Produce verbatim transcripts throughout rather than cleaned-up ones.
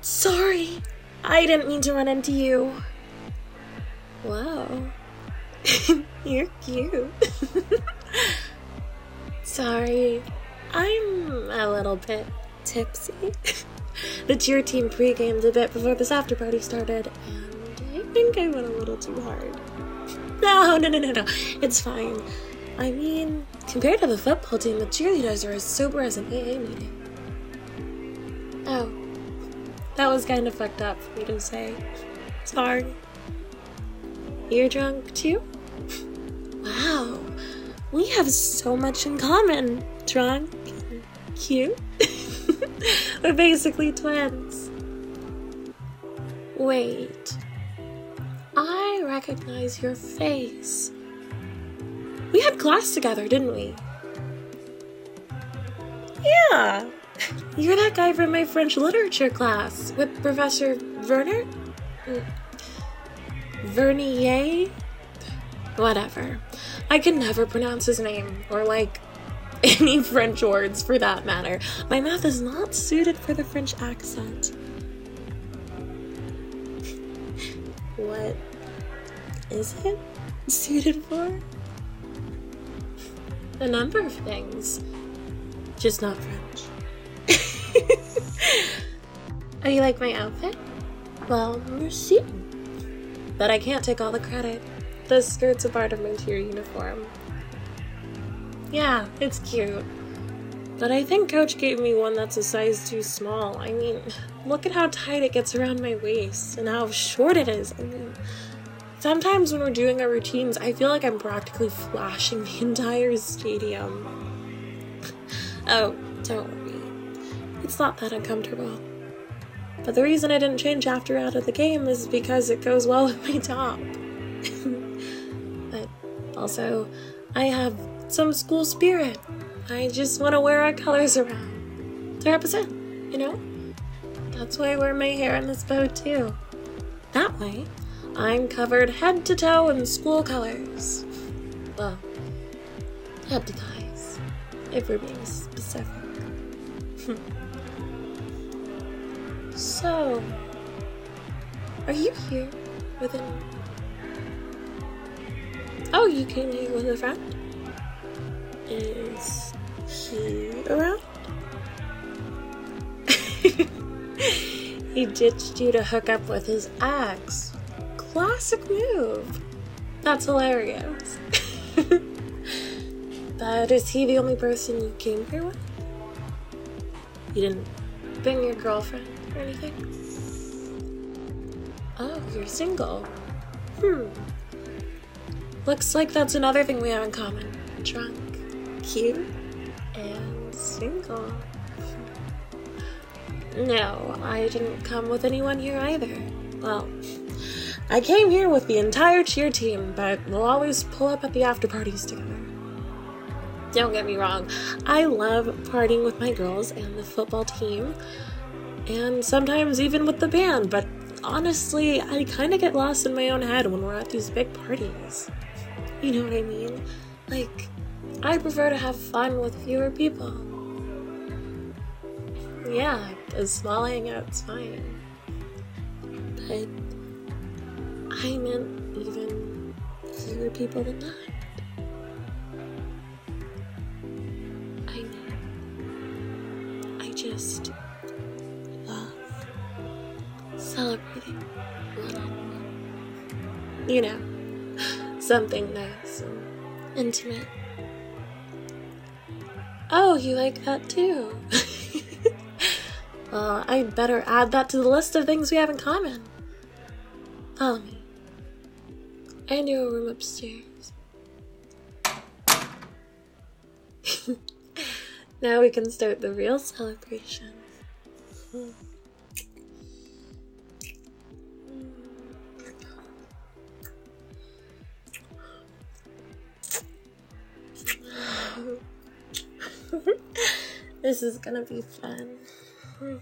Sorry, I didn't mean to run into you. Wow, you're cute. Sorry, I'm a little bit tipsy. The cheer team pre-gamed a bit before this after party started, and I think I went a little too hard. No, no, no, no, no, it's fine. I mean, compared to the football team, the cheerleaders are as sober as an A A meeting. Oh, that was kind of fucked up for me to say. Sorry. You're drunk too? Wow, we have so much in common. Drunk, cute. We're basically twins. Wait, I recognize your face. We had class together, didn't we? Yeah, you're that guy from my French literature class with Professor Werner? Vernier? Whatever. I can never pronounce his name, or like, any French words for that matter. My mouth is not suited for the French accent. What is it suited for? A number of things. Just not French. Oh, you like my outfit? Well, merci. But I can't take all the credit. The skirt's a part of my cheer uniform. Yeah, it's cute. But I think Coach gave me one that's a size too small. I mean, look at how tight it gets around my waist and how short it is. I mean, sometimes when we're doing our routines, I feel like I'm practically flashing the entire stadium. Oh, don't worry. It's not that uncomfortable. But the reason I didn't change after out of the game is because it goes well with my top. But also, I have some school spirit. I just want to wear our colors around to represent, you know? That's why I wear my hair in this bow too. That way, I'm covered head to toe in school colors. Well, head to thighs, if we're being specific. So, are you here with an... Oh, you came here with a friend? Is he around? He ditched you to hook up with his ex. Classic move. That's hilarious. But is he the only person you came here with? You didn't bring your girlfriend or anything? Oh, you're single. Hmm. Looks like that's another thing we have in common. Drunk, cute, and single. No, I didn't come with anyone here either. Well, I came here with the entire cheer team, but we'll always pull up at the after parties together. Don't get me wrong, I love partying with my girls and the football team, and sometimes even with the band, but honestly, I kind of get lost in my own head when we're at these big parties. You know what I mean? Like, I prefer to have fun with fewer people. Yeah, a small hangout's fine. But I meant even fewer people than that. I mean, I just love celebrating one-on-one. You know, something nice and intimate. Oh, you like that too? Well, I'd better add that to the list of things we have in common. Follow me. I know a room upstairs. Now we can start the real celebration. This is gonna be fun. Mm.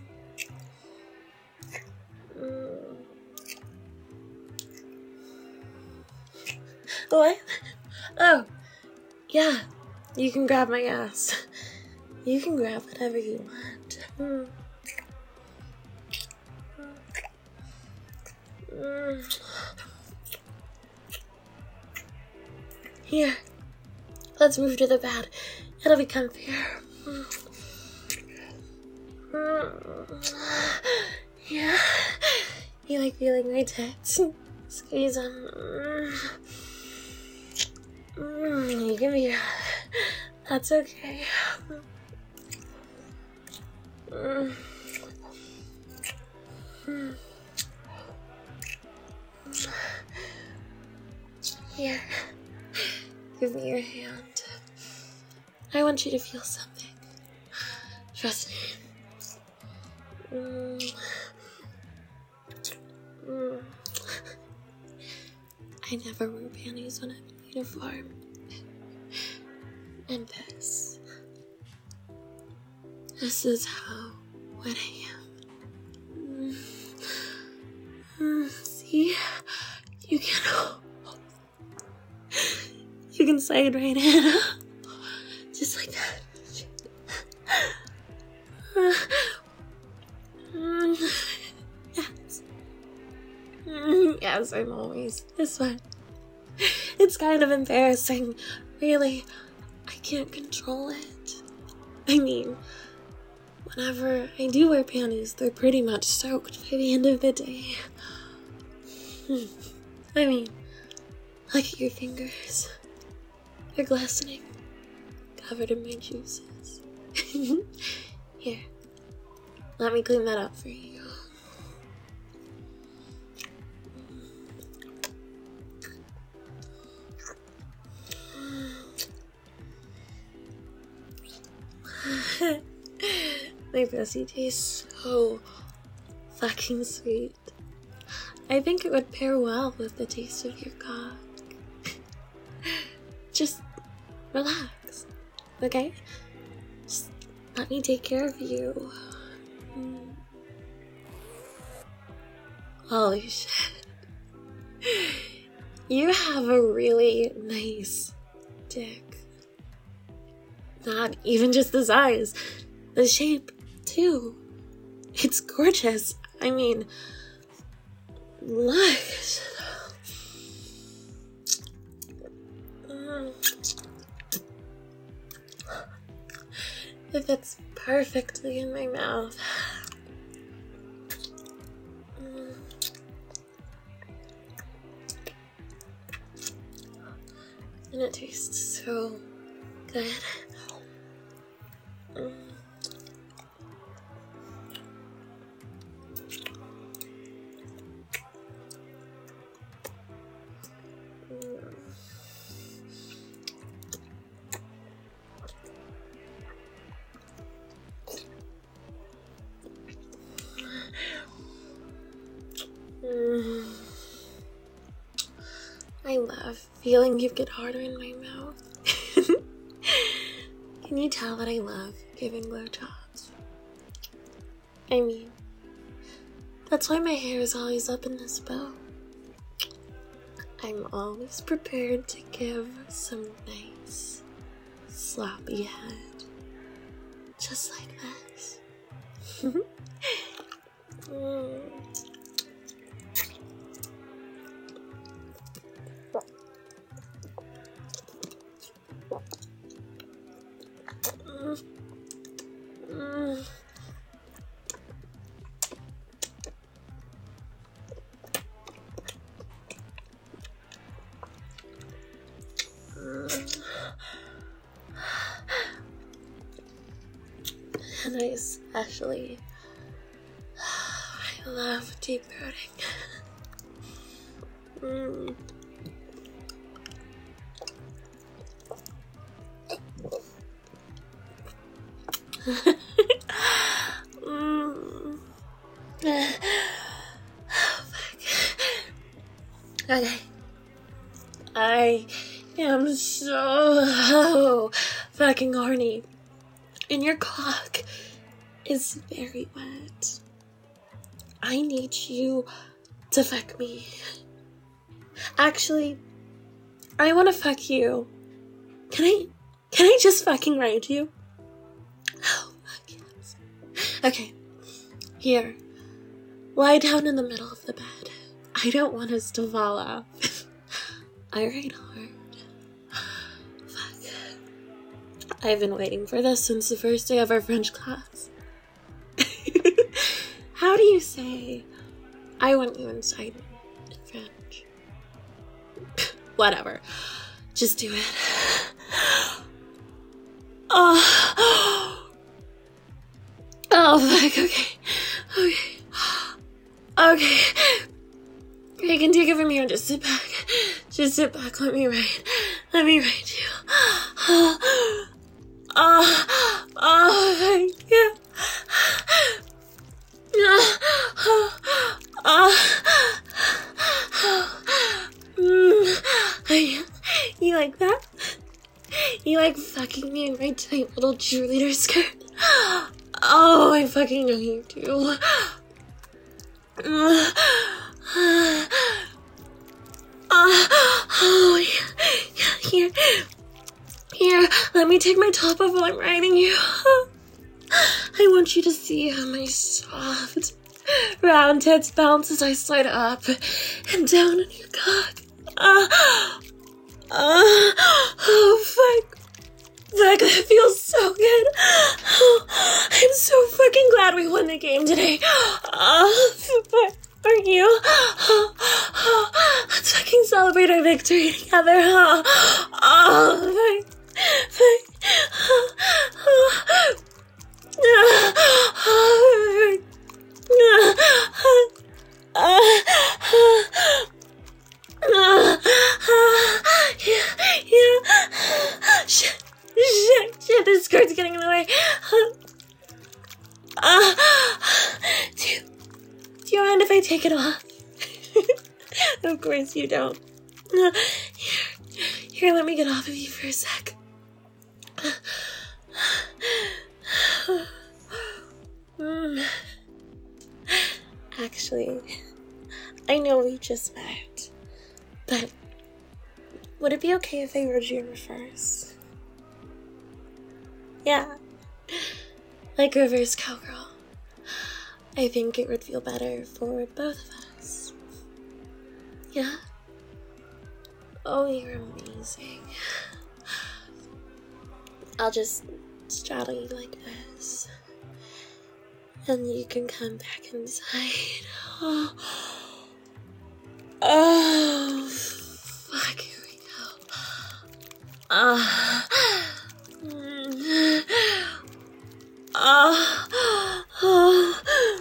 What? Oh, yeah. You can grab my ass. You can grab whatever you want. Mm. Here, let's move to the bed. It'll be comfier. Yeah, you like feeling my tits? Squeeze them. You can be. That's okay. Here, give me your hand. I want you to feel something. Trust me. Mm. Mm. I never wear panties when I'm in uniform. And this. This is how wet I am. Mm. Mm. See? You can. You can slide right in. Just like that. Yes. Yes, I'm always this one. It's kind of embarrassing. Really, I can't control it. I mean, whenever I do wear panties, they're pretty much soaked by the end of the day. I mean, look at your fingers. They're glistening, covered in my juices. Here, let me clean that up for you. My pussy tastes so fucking sweet. I think it would pair well with the taste of your cock. Just relax, okay? Just let me take care of you. Mm. Holy shit. You have a really nice dick. Not even just the size, the shape, too. It's gorgeous. I mean, look. It fits perfectly in my mouth. And it tastes so good. Mm. I love feeling you get harder in my mouth. Can you tell that I love giving blowjobs? I mean, that's why my hair is always up in this bow. I'm always prepared to give some nice, sloppy head. Just like this. mm. Mm. Mm. And I especially I love deep throating. mm. mm. Oh, fuck. Okay. I am so fucking horny. And your cock is very wet. I need you to fuck me. Actually, I want to fuck you. Can I, can I just fucking ride you? Oh, fuck yes. Okay, here. Lie down in the middle of the bed. I don't want us to fall off. I write hard. Fuck. I've been waiting for this since the first day of our French class. How do you say, I want you inside me in French? Whatever. Just do it. Oh. Oh, fuck, okay. Okay. Okay. You can take it from here and just sit back. Just sit back. Let me write. Let me write you. Oh. Oh. Oh, yeah. Oh. Oh. Mm. You like that? You like fucking me in my tight little cheerleader skirt? Oh, I fucking know you do. Uh, oh, yeah, yeah, here, here, let me take my top off while I'm riding you. I want you to see how my soft, round tits bounce as I slide up and down on your cock. Uh, uh, oh, fuck. Fuck, that feels so good. Oh, I'm so fucking glad we won the game today. Oh, fuck. Are you? Oh, oh, let's fucking celebrate our victory together. Oh, oh fuck. Fuck. Oh, oh. Oh, oh, oh, yeah, yeah. Shit. Shit, shit, this skirt's getting in the way. Uh, do, do you mind if I take it off? Of course you don't. Uh, here, here, let me get off of you for a sec. Mm. Actually, I know we just met, but would it be okay if I wrote you in reverse? Yeah, like reverse cowgirl. I think it would feel better for both of us. Yeah? Oh, you're amazing. I'll just straddle you like this, and you can come back inside. Oh, oh fuck, here we go. Ah. Uh, Oh, oh,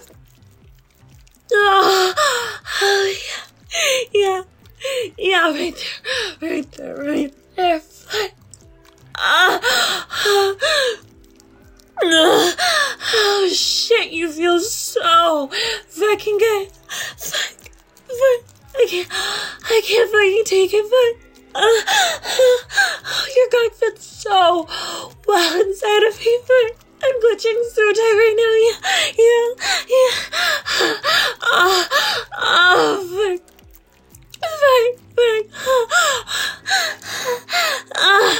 oh, oh, yeah, yeah, yeah, right there, right there, right there. Ah, oh, oh, oh, shit, you feel so fucking good. Fuck, fuck, I can't, I can't fucking take it, but, uh, oh, your cock fits so well inside of me, but I'm glitching so tight right now. Yeah, yeah, yeah. Oh, oh, fuck. Fuck, fuck. Oh,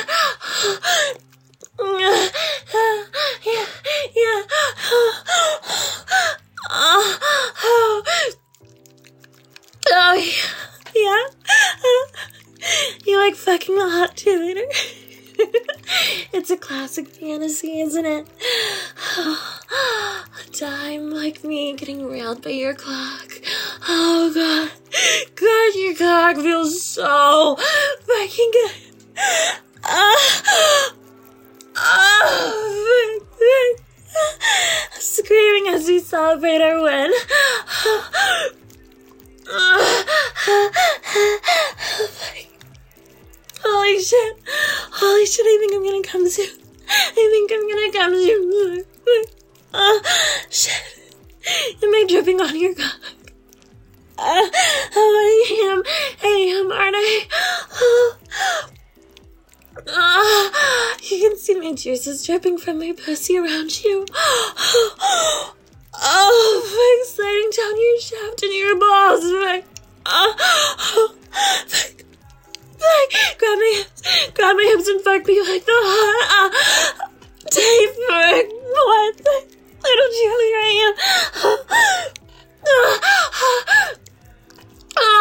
yeah, yeah. Oh, oh, oh, yeah. You like fucking a hot cheerleader? It's a classic fantasy, isn't it? A dime like me getting railed by your cock. Oh, God. God, your cock feels so fucking good. Oh, oh, screaming as we celebrate our win. Holy shit. Holy shit, I think I'm gonna come soon. I think I'm gonna come soon. Oh, shit. Am I dripping on your cock? Uh, oh, I am. I am, aren't I? Oh. Oh, you can see my juices dripping from my pussy around you. Oh, fuck, sliding down your shaft and your balls. Fuck. Oh, fuck. Fuck. Grab my hips. Grab my hips and fuck me like the hot. Uh, tape. Fuck. What? Little Julie, I am. Oh, oh,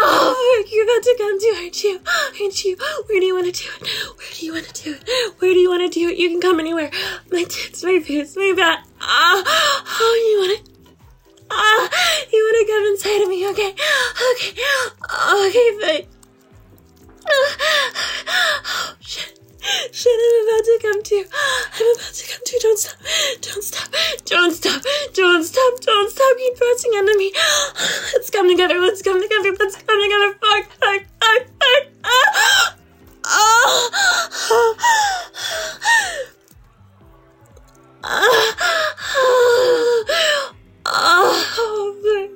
to? Where do you want to do it? Where do you want to do it? Where do you want to do it? You can come anywhere. My tits, my boobs, my back. Ah, oh, you want to? Ah, you want to come inside of me? Okay, okay, okay, fine. Oh, shit. Shit, I'm about to come to. I'm about to come to. Don't stop. Don't stop. Don't stop. Don't stop. Don't stop. Keep pressing into me. Let's come together. Let's come together. Let's come together. Fuck, fuck, fuck, fuck. Ah. Ah. Ah. Oh,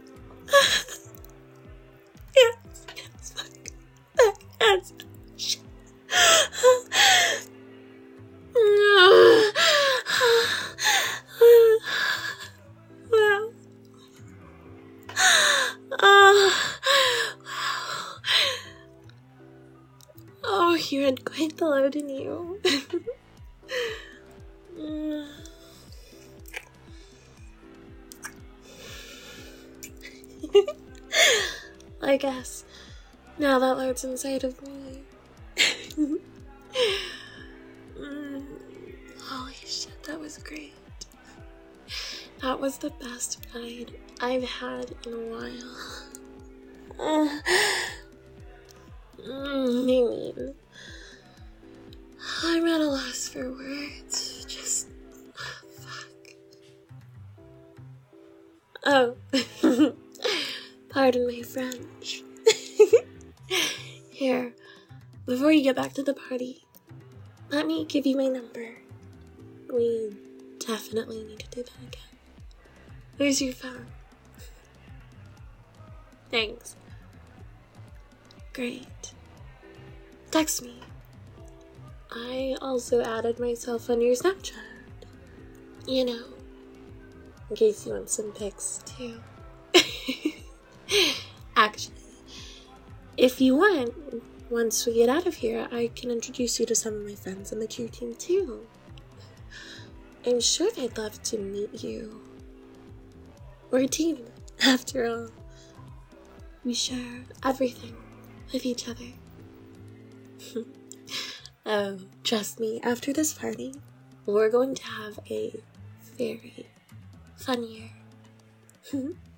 yes, yes, fuck. Yes. Shit. Wow. Oh, you had quite the load in you. I guess now that load's inside of me. mm. Holy shit, that was great. That was the best ride I've had in a while. Uh, mm, I mean, I'm at a loss for words. Just, fuck. Oh, pardon my French. Here, before you get back to the party, let me give you my number. We definitely need to do that again. Where's your phone? Thanks. Great. Text me. I also added myself on your Snapchat. You know, in case you want some pics too. Actually, if you want, once we get out of here, I can introduce you to some of my friends on the cheer team too. I'm sure they'd love to meet you. We're a team, after all. We share everything with each other. Oh, trust me, after this party, we're going to have a very fun year.